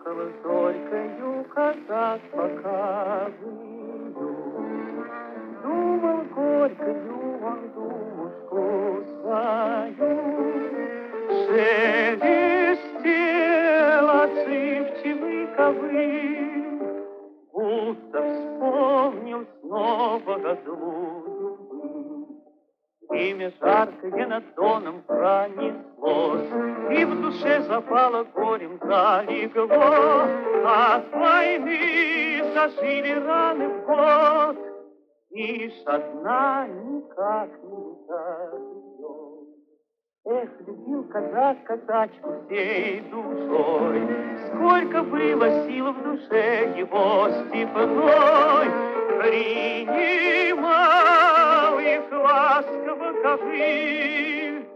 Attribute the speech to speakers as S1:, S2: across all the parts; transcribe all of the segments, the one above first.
S1: ехал зорькою казак по Кавыю. Думал горькою он думушку свою, шелестел отзывчивый ковыль, будто вспомнил снова годую быль. Время жаркое над доном пронеслось, и в душе запало горем залегло. От войны зажили раны в год, лишь одна никак не заживет. Эх, любил казак казачку всей душой, сколько было сил в душе его степной. Принимал их ласково ковыль,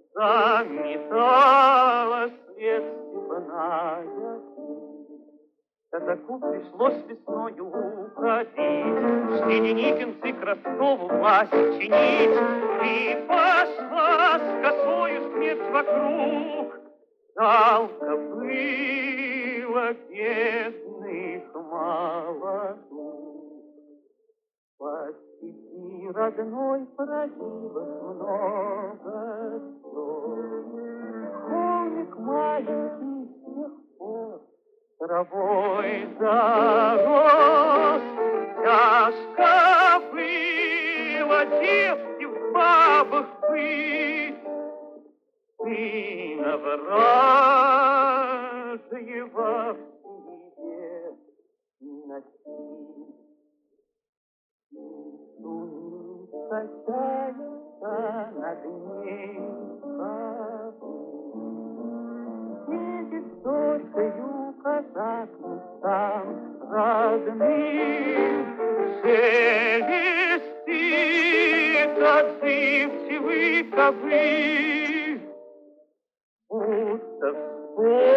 S1: заметала след степная. Казаку пришлось весною уходить, шли деникинцы к Ростову власть чинить, и пошла с косою смерть вокруг. Жалко было бедных молодых. По степи родной пролилось много слез. Холмик маленький с тех пор травой зарос. Тяжко было девке в бабах быть, сына вражьего в себе носить. Тунец качается над ней едет зорькою казак местам родным, шелестит отзывчивый ковыль, будто вспомнил